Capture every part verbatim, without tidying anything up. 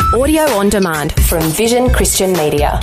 Audio on demand from Vision Christian Media.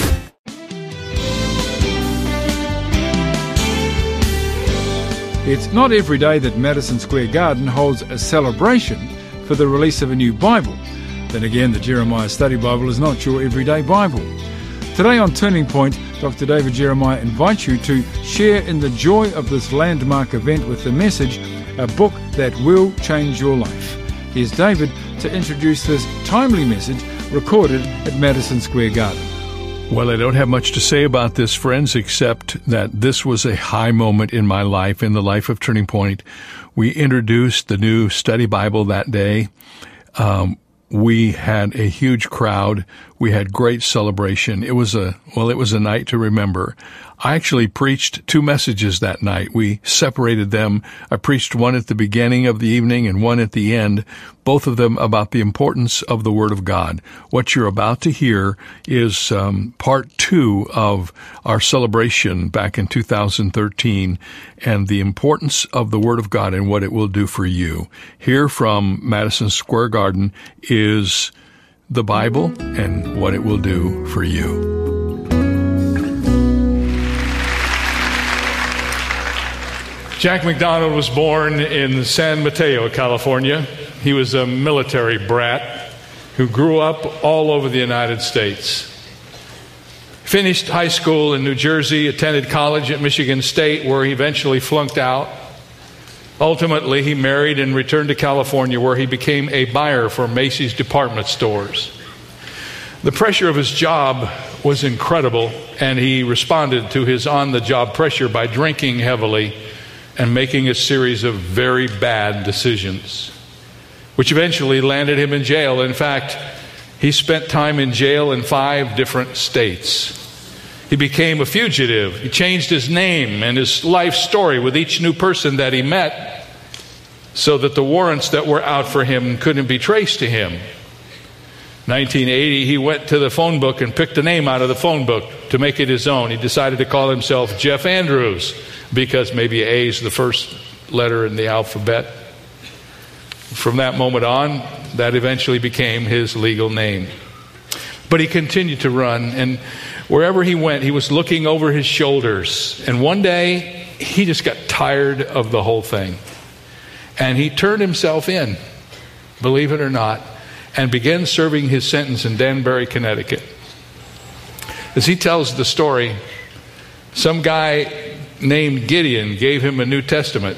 It's not every day that Madison Square Garden holds a celebration for the release of a new Bible. Then again, the Jeremiah Study Bible is not your everyday Bible. Today on Turning Point, Doctor David Jeremiah invites you to share in the joy of this landmark event with the message, a book that will change your life. Here's David to introduce this timely message recorded at Madison Square Garden. Well, I don't have much to say about this, friends, except that this was a high moment in my life, in the life of Turning Point. We introduced the new study Bible that day. Um, we had a huge crowd. We had great celebration. It was a, well, it was a night to remember. I actually preached two messages that night. We separated them. I preached one at the beginning of the evening and one at the end, both of them about the importance of the Word of God. What you're about to hear is um, part two of our celebration back in two thousand thirteen and the importance of the Word of God and what it will do for you. Here from Madison Square Garden is the Bible and what it will do for you. Jack McDonald was born in San Mateo, California. He was a military brat who grew up all over the United States. Finished high school in New Jersey, attended college at Michigan State, where he eventually flunked out. Ultimately, he married and returned to California, where he became a buyer for Macy's department stores. The pressure of his job was incredible, and he responded to his on-the-job pressure by drinking heavily and making a series of very bad decisions, which eventually landed him in jail. In fact, he spent time in jail in five different states. He became a fugitive. He changed his name and his life story with each new person that he met so that the warrants that were out for him couldn't be traced to him. nineteen eighty, he went to the phone book and picked a name out of the phone book to make it his own. He decided to call himself Jeff Andrews, because maybe A is the first letter in the alphabet. From that moment on, that eventually became his legal name. But he continued to run, and wherever he went, he was looking over his shoulders. And one day, he just got tired of the whole thing. And he turned himself in, believe it or not, and began serving his sentence in Danbury, Connecticut. As he tells the story, some guy named Gideon gave him a New Testament.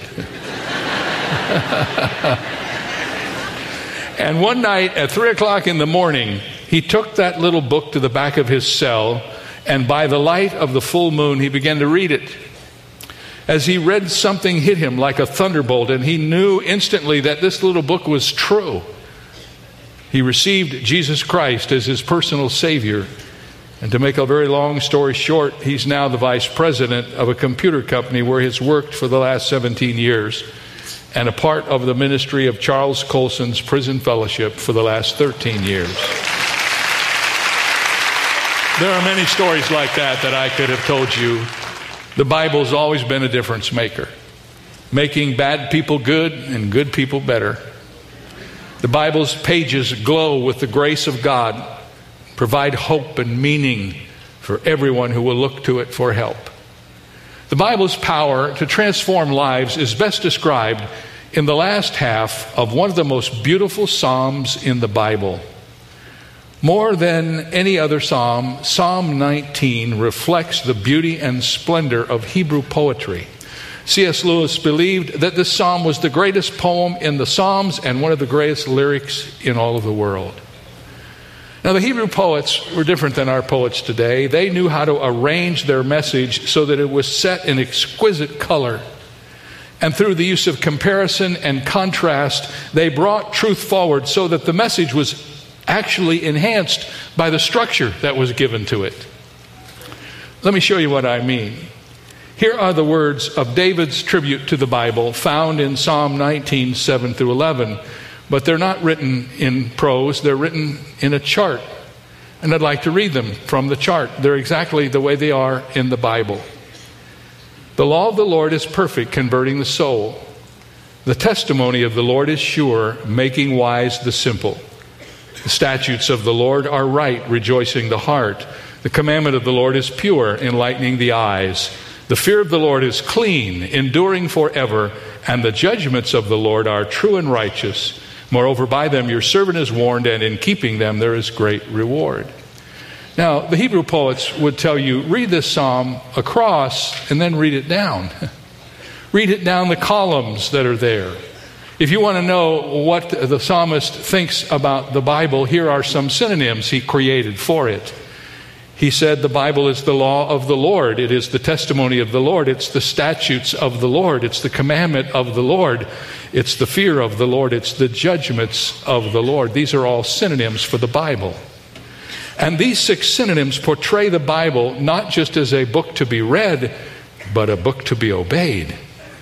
And one night at three o'clock in the morning, he took that little book to the back of his cell, and by the light of the full moon, he began to read it. As he read, something hit him like a thunderbolt, and he knew instantly that this little book was true. He received Jesus Christ as his personal Savior. And to make a very long story short, he's now the vice president of a computer company where he's worked for the last seventeen years and a part of the ministry of Charles Colson's Prison Fellowship for the last thirteen years. There are many stories like that that I could have told you. The Bible's always been a difference maker, making bad people good and good people better. The Bible's pages glow with the grace of God, provide hope and meaning for everyone who will look to it for help. The Bible's power to transform lives is best described in the last half of one of the most beautiful Psalms in the Bible. More than any other psalm, Psalm nineteen reflects the beauty and splendor of Hebrew poetry. C S Lewis believed that this psalm was the greatest poem in the Psalms and one of the greatest lyrics in all of the world. Now, the Hebrew poets were different than our poets today. They knew how to arrange their message so that it was set in exquisite color. And through the use of comparison and contrast, they brought truth forward so that the message was actually enhanced by the structure that was given to it. Let me show you what I mean. Here are the words of David's tribute to the Bible found in Psalm nineteen, seven through eleven. But they're not written in prose, they're written in a chart. And I'd like to read them from the chart. They're exactly the way they are in the Bible. The law of the Lord is perfect, converting the soul. The testimony of the Lord is sure, making wise the simple. The statutes of the Lord are right, rejoicing the heart. The commandment of the Lord is pure, enlightening the eyes. The fear of the Lord is clean, enduring forever, and the judgments of the Lord are true and righteous. Moreover, by them your servant is warned, and in keeping them there is great reward. Now, the Hebrew poets would tell you, read this psalm across and then read it down. Read it down the columns that are there. If you want to know what the psalmist thinks about the Bible, here are some synonyms he created for it. He said the Bible is the law of the Lord. It is the testimony of the Lord. It's the statutes of the Lord. It's the commandment of the Lord. It's the fear of the Lord. It's the judgments of the Lord. These are all synonyms for the Bible. And these six synonyms portray the Bible not just as a book to be read, but a book to be obeyed.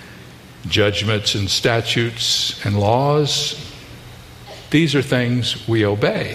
Judgments and statutes and laws, these are things we obey.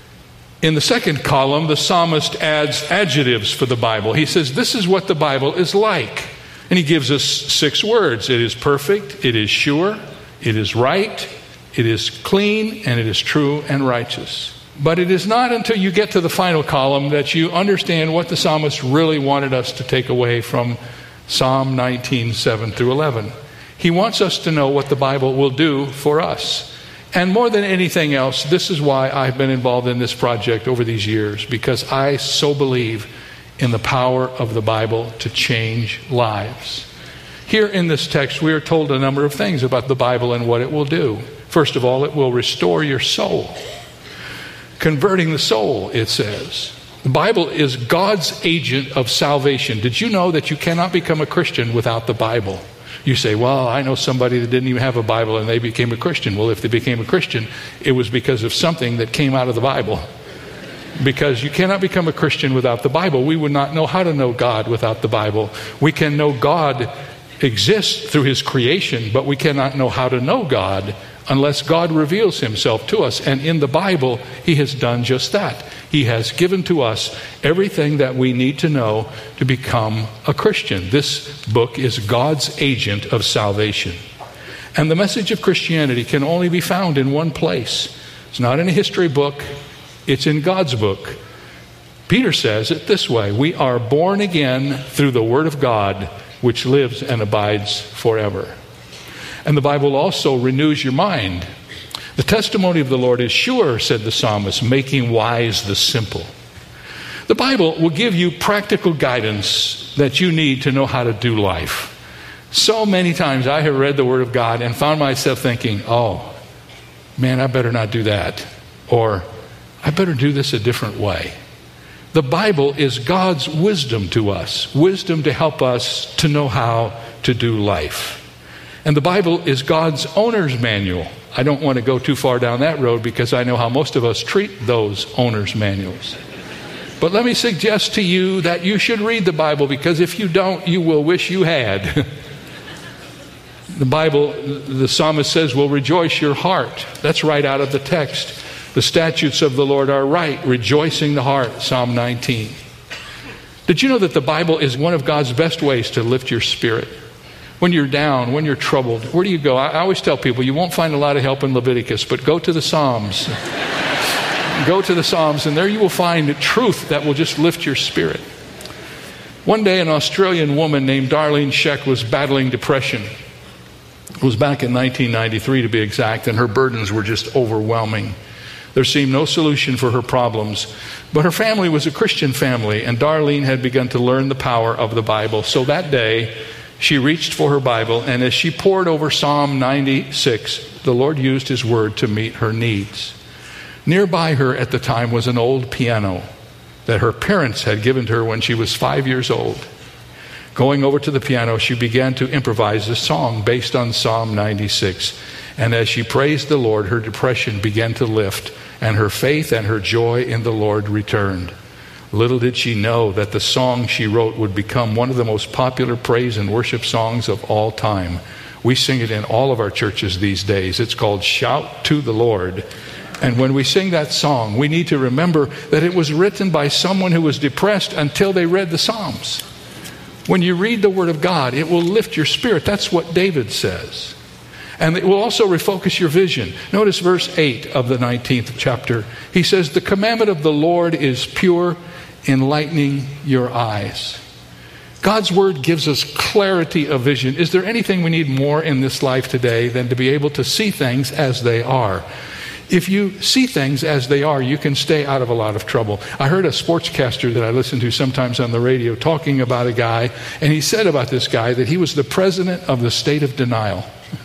In the second column, the psalmist adds adjectives for the Bible. He says, this is what the Bible is like. And he gives us six words. It is perfect, it is sure, it is right, it is clean, and it is true and righteous. But it is not until you get to the final column that you understand what the psalmist really wanted us to take away from Psalm nineteen, seven through eleven. He wants us to know what the Bible will do for us. And more than anything else, this is why I've been involved in this project over these years, because I so believe in the power of the Bible to change lives. Here in this text, we are told a number of things about the Bible and what it will do. First of all, it will restore your soul. Converting the soul, it says. The Bible is God's agent of salvation. Did you know that you cannot become a Christian without the Bible? You say, well, I know somebody that didn't even have a Bible and they became a Christian. Well, if they became a Christian, it was because of something that came out of the Bible. Because you cannot become a Christian without the Bible. We would not know how to know God without the Bible. We can know God exists through His creation, but we cannot know how to know God unless God reveals Himself to us. And in the Bible, He has done just that. He has given to us everything that we need to know to become a Christian. This book is God's agent of salvation. And the message of Christianity can only be found in one place. It's not in a history book. It's in God's book. Peter says it this way: we are born again through the Word of God, which lives and abides forever. And the Bible also renews your mind. The testimony of the Lord is sure, said the psalmist, making wise the simple. The Bible will give you practical guidance that you need to know how to do life. So many times I have read the Word of God and found myself thinking, oh, man, I better not do that. Or, I better do this a different way. The Bible is God's wisdom to us, wisdom to help us to know how to do life. And the Bible is God's owner's manual. I don't want to go too far down that road because I know how most of us treat those owner's manuals. But let me suggest to you that you should read the Bible, because if you don't, you will wish you had. The Bible, the psalmist says, will rejoice your heart. That's right out of the text. The statutes of the Lord are right, rejoicing the heart, Psalm nineteen. Did you know that the Bible is one of God's best ways to lift your spirit? When you're down, when you're troubled, where do you go? I always tell people, you won't find a lot of help in Leviticus, but go to the Psalms. Go to the Psalms, and there you will find truth that will just lift your spirit. One day, an Australian woman named Darlene Scheck was battling depression. It was back in nineteen ninety-three, to be exact, and her burdens were just overwhelming. There seemed no solution for her problems. But her family was a Christian family, and Darlene had begun to learn the power of the Bible. So that day, she reached for her Bible, and as she pored over Psalm ninety-six, the Lord used His Word to meet her needs. Nearby her at the time was an old piano that her parents had given to her when she was five years old. Going over to the piano, she began to improvise a song based on Psalm ninety-six. And as she praised the Lord, her depression began to lift, and her faith and her joy in the Lord returned. Little did she know that the song she wrote would become one of the most popular praise and worship songs of all time. We sing it in all of our churches these days. It's called Shout to the Lord. And when we sing that song, we need to remember that it was written by someone who was depressed until they read the Psalms. When you read the Word of God, it will lift your spirit. That's what David says. And it will also refocus your vision. Notice verse eight of the nineteenth chapter. He says, the commandment of the Lord is pure, enlightening your eyes. God's word gives us clarity of vision. Is there anything we need more in this life today than to be able to see things as they are? If you see things as they are, you can stay out of a lot of trouble. I heard a sportscaster that I listen to sometimes on the radio talking about a guy, and he said about this guy that he was the president of the state of denial.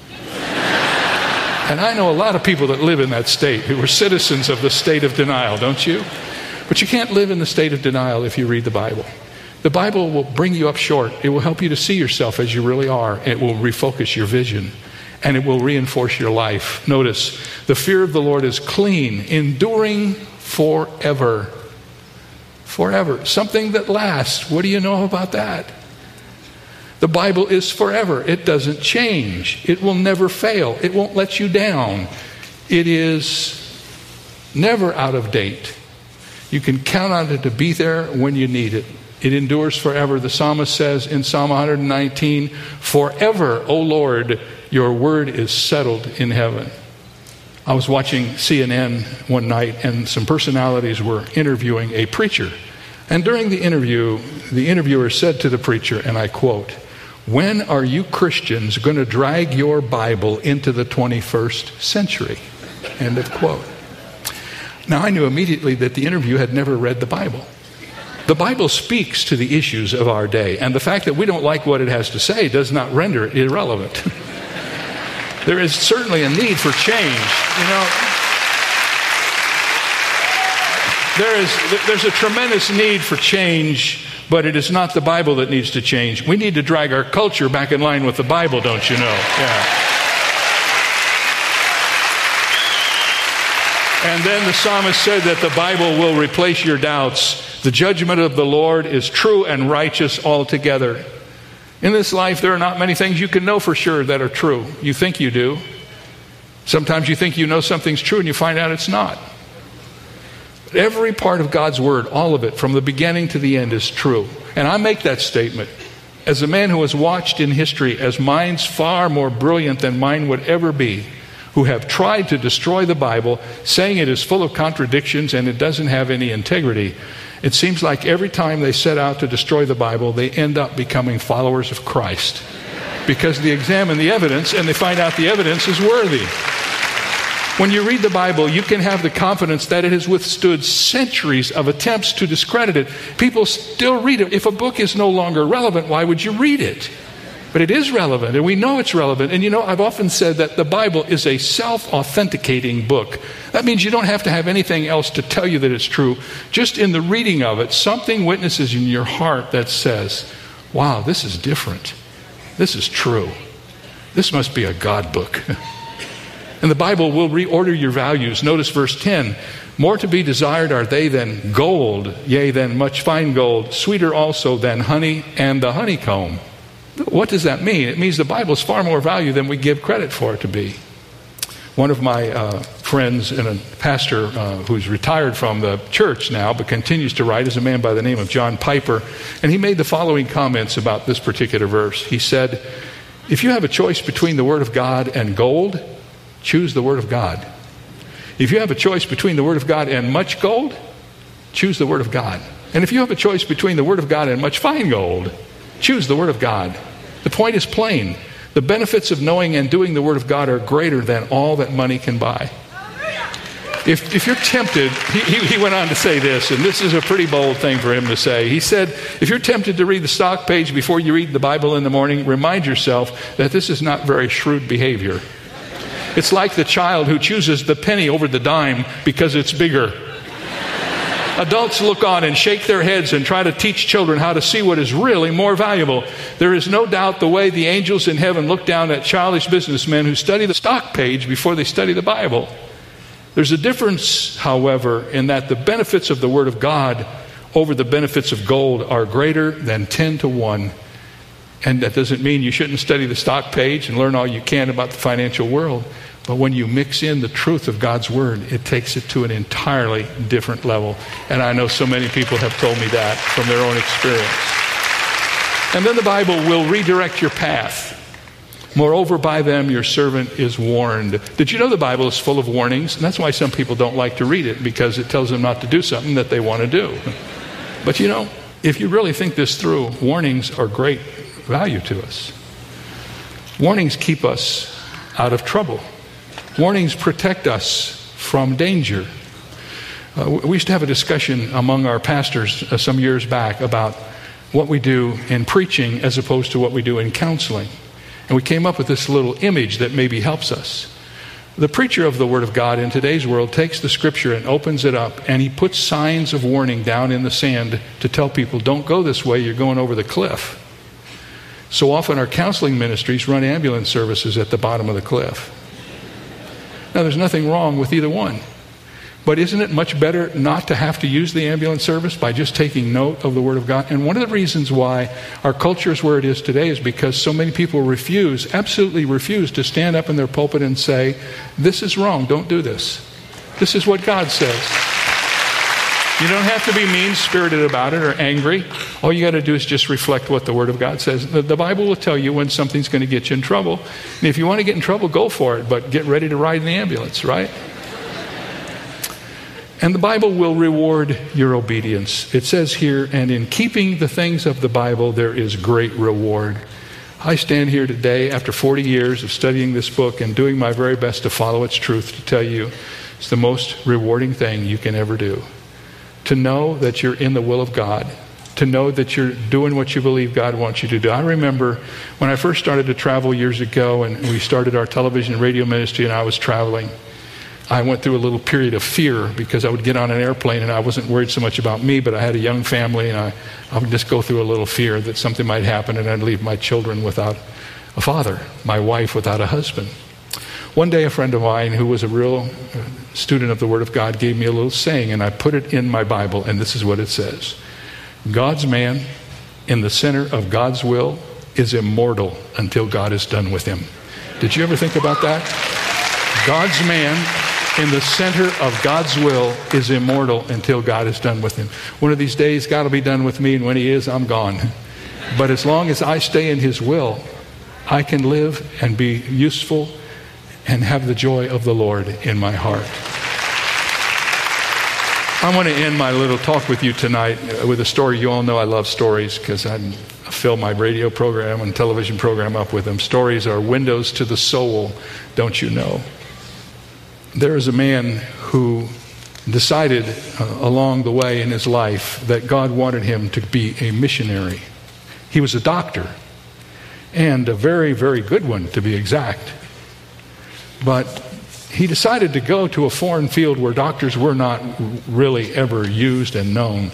And I know a lot of people that live in that state who are citizens of the state of denial, don't you? But you can't live in the state of denial if you read the Bible. The Bible will bring you up short. It will help you to see yourself as you really are. It will refocus your vision, and it will reinforce your life. Notice, the fear of the Lord is clean, enduring forever. Forever. Something that lasts. What do you know about that? The Bible is forever. It doesn't change. It will never fail. It won't let you down. It is never out of date. You can count on it to be there when you need it. It endures forever. The psalmist says in Psalm one nineteen, forever, O Lord, your word is settled in heaven. I was watching C N N one night, and some personalities were interviewing a preacher. And during the interview, the interviewer said to the preacher, and I quote, when are you Christians going to drag your Bible into the twenty-first century? End of quote. Now, I knew immediately that the interview had never read the Bible. The Bible speaks to the issues of our day, and the fact that we don't like what it has to say does not render it irrelevant. There is certainly a need for change. You know, there is there's a tremendous need for change, but it is not the Bible that needs to change. We need to drag our culture back in line with the Bible, don't you know? Yeah. And then the psalmist said that the Bible will replace your doubts. The judgment of the Lord is true and righteous altogether. In this life, there are not many things you can know for sure that are true. You think you do. Sometimes you think you know something's true and you find out it's not. But every part of God's word, all of it, from the beginning to the end, is true. And I make that statement as a man who has watched in history as minds far more brilliant than mine would ever be, who have tried to destroy the Bible, saying it is full of contradictions and it doesn't have any integrity. It seems like every time they set out to destroy the Bible, they end up becoming followers of Christ, because they examine the evidence and they find out the evidence is worthy. When you read the Bible, you can have the confidence that it has withstood centuries of attempts to discredit it. People still read it. If a book is no longer relevant, why would you read it? But it is relevant, and we know it's relevant. And you know, I've often said that the Bible is a self-authenticating book. That means you don't have to have anything else to tell you that it's true. Just in the reading of it, something witnesses in your heart that says, wow, this is different. This is true. This must be a God book. And the Bible will reorder your values. Notice verse ten. More to be desired are they than gold, yea, than much fine gold, sweeter also than honey and the honeycomb. What does that mean? It means the Bible is far more value than we give credit for it to be. One of my uh, friends and a pastor uh, who's retired from the church now but continues to write is a man by the name of John Piper. And he made the following comments about this particular verse. He said, if you have a choice between the Word of God and gold, choose the Word of God. If you have a choice between the Word of God and much gold, choose the Word of God. And if you have a choice between the Word of God and much fine gold, choose the Word of God. The point is plain. The benefits of knowing and doing the Word of God are greater than all that money can buy. If, if you're tempted, he, he, he went on to say this, and this is a pretty bold thing for him to say. He said, if you're tempted to read the stock page before you read the Bible in the morning, remind yourself that this is not very shrewd behavior. It's like the child who chooses the penny over the dime because it's bigger. Adults look on and shake their heads and try to teach children how to see what is really more valuable. There is no doubt the way the angels in heaven look down at childish businessmen who study the stock page before they study the Bible. There's a difference, however, in that the benefits of the Word of God over the benefits of gold are greater than ten to one. And that doesn't mean you shouldn't study the stock page and learn all you can about the financial world. But when you mix in the truth of God's Word, it takes it to an entirely different level. And I know so many people have told me that from their own experience. And then the Bible will redirect your path. Moreover, by them your servant is warned. Did you know the Bible is full of warnings? And that's why some people don't like to read it, because it tells them not to do something that they want to do. But you know, if you really think this through, warnings are great value to us. Warnings keep us out of trouble. Warnings protect us from danger. Uh, we used to have a discussion among our pastors uh, some years back about what we do in preaching as opposed to what we do in counseling. And we came up with this little image that maybe helps us. The preacher of the Word of God in today's world takes the Scripture and opens it up, and he puts signs of warning down in the sand to tell people, don't go this way, you're going over the cliff. So often our counseling ministries run ambulance services at the bottom of the cliff. Now, there's nothing wrong with either one. But isn't it much better not to have to use the ambulance service by just taking note of the Word of God? And one of the reasons why our culture is where it is today is because so many people refuse, absolutely refuse to stand up in their pulpit and say, this is wrong, don't do this. This is what God says. You don't have to be mean-spirited about it or angry. All you got to do is just reflect what the Word of God says. The, the Bible will tell you when something's going to get you in trouble. And if you want to get in trouble, go for it, but get ready to ride in the ambulance, right? And the Bible will reward your obedience. It says here, and in keeping the things of the Bible, there is great reward. I stand here today after forty years of studying this book and doing my very best to follow its truth to tell you it's the most rewarding thing you can ever do. To know that you're in the will of God. To know that you're doing what you believe God wants you to do. I remember when I first started to travel years ago, and we started our television and radio ministry, and I was traveling, I went through a little period of fear because I would get on an airplane and I wasn't worried so much about me, but I had a young family, and I, I would just go through a little fear that something might happen and I'd leave my children without a father, my wife without a husband. One day a friend of mine who was a real student of the Word of God gave me a little saying, and I put it in my Bible, and this is what it says. God's man in the center of God's will is immortal until God is done with him. Did you ever think about that? God's man in the center of God's will is immortal until God is done with him. One of these days, God will be done with me, and when he is, I'm gone. But as long as I stay in his will, I can live and be useful and have the joy of the Lord in my heart. I want to end my little talk with you tonight with a story. You all know I love stories because I fill my radio program and television program up with them. Stories are windows to the soul, don't you know? There is a man who decided uh, along the way in his life that God wanted him to be a missionary. He was a doctor, and a very, very good one to be exact. But he decided to go to a foreign field where doctors were not really ever used and known.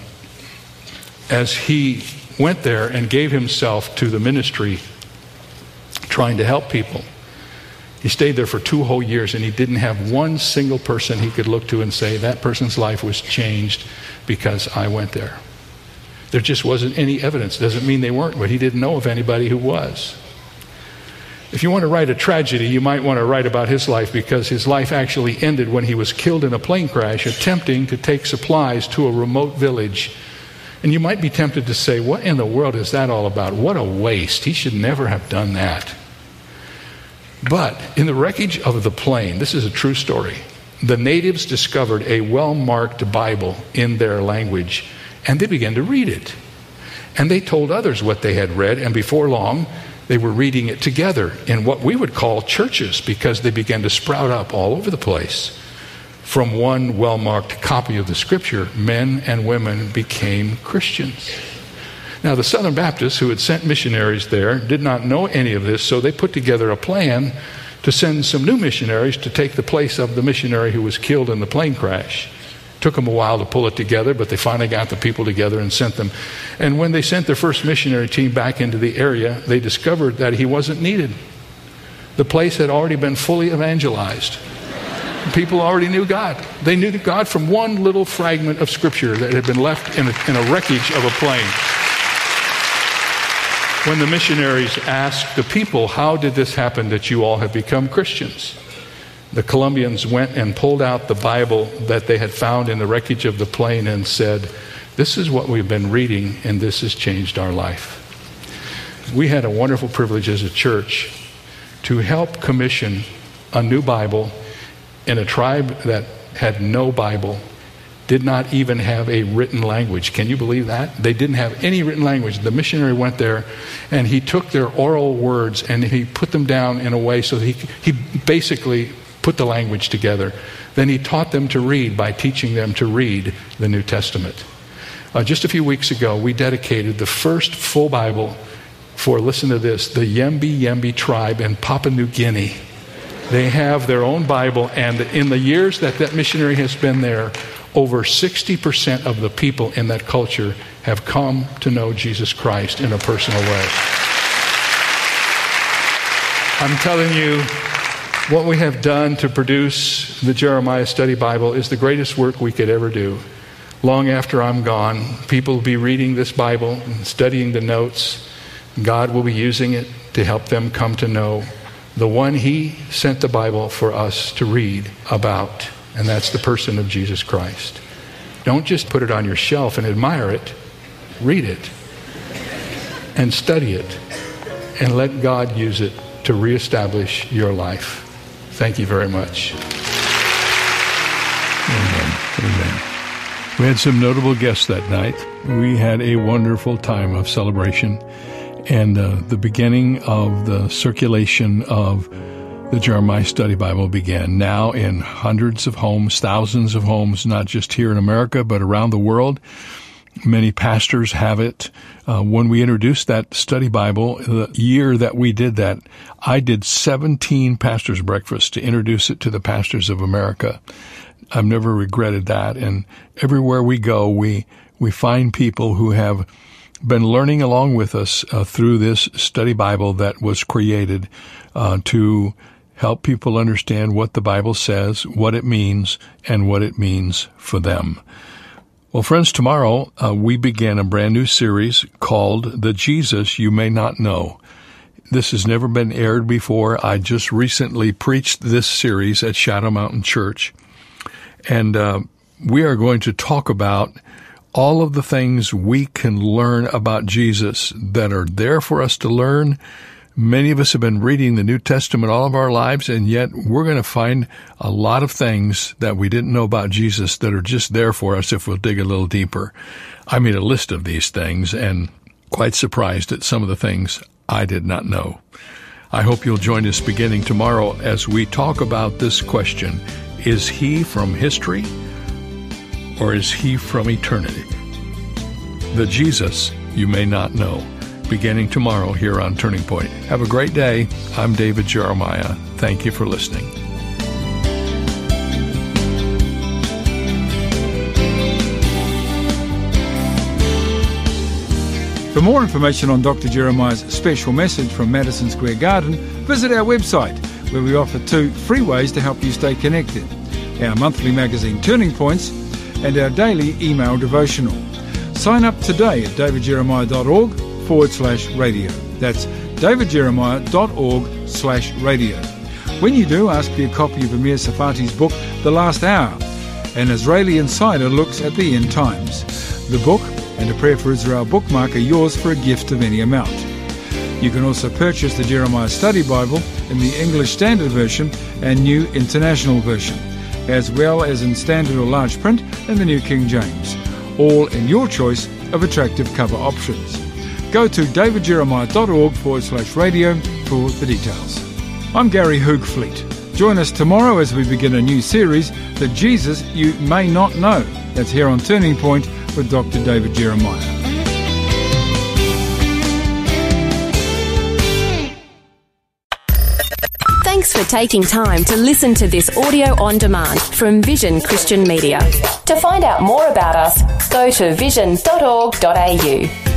As he went there and gave himself to the ministry, trying to help people, he stayed there for two whole years, and he didn't have one single person he could look to and say, that person's life was changed because I went there. There just wasn't any evidence. Doesn't mean they weren't, but he didn't know of anybody who was. If you want to write a tragedy, you might want to write about his life, because his life actually ended when he was killed in a plane crash attempting to take supplies to a remote village. And you might be tempted to say, what in the world is that all about? What a waste. He should never have done that. But in the wreckage of the plane, this is a true story, the natives discovered a well-marked Bible in their language, and they began to read it. And they told others what they had read, and before long, they were reading it together in what we would call churches, because they began to sprout up all over the place. From one well-marked copy of the Scripture, men and women became Christians. Now, the Southern Baptists who had sent missionaries there did not know any of this, so they put together a plan to send some new missionaries to take the place of the missionary who was killed in the plane crash. Took them a while to pull it together, but they finally got the people together and sent them. And when they sent their first missionary team back into the area, they discovered that he wasn't needed. The place had already been fully evangelized. People already knew God. They knew God from one little fragment of Scripture that had been left in a, in a wreckage of a plane. When the missionaries asked the people, how did this happen that you all have become Christians? The Colombians went and pulled out the Bible that they had found in the wreckage of the plane and said, this is what we've been reading, and this has changed our life. We had a wonderful privilege as a church to help commission a new Bible in a tribe that had no Bible, did not even have a written language. Can you believe that? They didn't have any written language. The missionary went there and he took their oral words and he put them down in a way so that he, he basically put the language together. Then he taught them to read by teaching them to read the New Testament. Uh, just a few weeks ago, we dedicated the first full Bible for, listen to this, the Yembe Yembe tribe in Papua New Guinea. They have their own Bible, and in the years that that missionary has been there, over sixty percent of the people in that culture have come to know Jesus Christ in a personal way. I'm telling you, what we have done to produce the Jeremiah Study Bible is the greatest work we could ever do. Long after I'm gone, people will be reading this Bible and studying the notes. God will be using it to help them come to know the one He sent the Bible for us to read about. And that's the person of Jesus Christ. Don't just put it on your shelf and admire it. Read it. And study it. And let God use it to reestablish your life. Thank you very much. Amen. Amen. We had some notable guests that night. We had a wonderful time of celebration and uh, the beginning of the circulation of the Jeremiah Study Bible began now in hundreds of homes, thousands of homes, not just here in America, but around the world. Many pastors have it. Uh, when we introduced that study Bible, the year that we did that, I did seventeen pastors' breakfasts to introduce it to the pastors of America. I've never regretted that. And everywhere we go, we, we find people who have been learning along with us uh, through this study Bible that was created uh, to help people understand what the Bible says, what it means, and what it means for them. Well, friends, tomorrow uh, we begin a brand new series called The Jesus You May Not Know. This has never been aired before. I just recently preached this series at Shadow Mountain Church. And uh, we are going to talk about all of the things we can learn about Jesus that are there for us to learn. Many of us have been reading the New Testament all of our lives, and yet we're going to find a lot of things that we didn't know about Jesus that are just there for us if we'll dig a little deeper. I made a list of these things and quite surprised at some of the things I did not know. I hope you'll join us beginning tomorrow as we talk about this question: is He from history or is He from eternity? The Jesus You May Not Know, beginning tomorrow here on Turning Point. Have a great day. I'm David Jeremiah. Thank you for listening. For more information on Doctor Jeremiah's special message from Madison Square Garden, visit our website, where we offer two free ways to help you stay connected: our monthly magazine Turning Points and our daily email devotional. Sign up today at davidjeremiah.org forward slash radio. That's davidjeremiah.org slash radio. When you do, ask for a copy of Amir Safati's book, The Last Hour, an Israeli insider looks at the end times. The book and a Prayer for Israel bookmark are yours for a gift of any amount. You can also purchase the Jeremiah Study Bible in the English Standard Version and New International Version, as well as in standard or large print in the New King James, all in your choice of attractive cover options. Go to davidjeremiah.org forward slash radio for the details. I'm Gary Hoogfleet. Join us tomorrow as we begin a new series, The Jesus You May Not Know. That's here on Turning Point with Doctor David Jeremiah. Thanks for taking time to listen to this audio on demand from Vision Christian Media. To find out more about us, go to vision dot org dot a u.